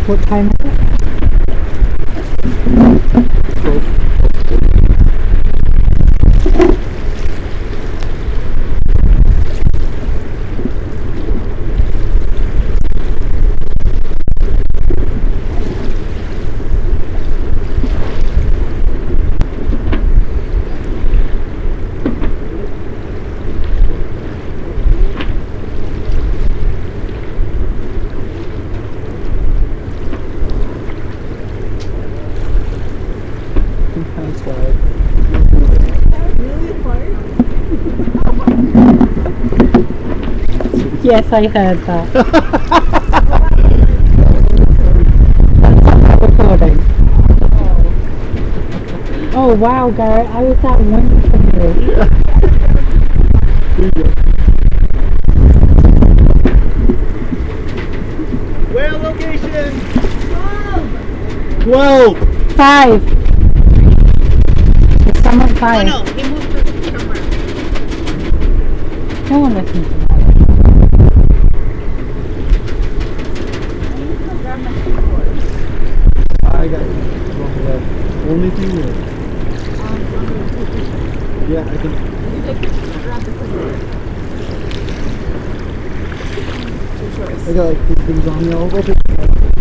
What time is it? 12. That's why. Yes, I heard that. That's recording. Oh wow, Garrett, how was that windy from you? Here you go. Whale location! 12! 5. It's someone 5. Oh no, he moved the camera. No one listens to that. I got you. Wrong way. Only thing is. Yeah, I can. I got like 2 things on me. I'll go pick them up.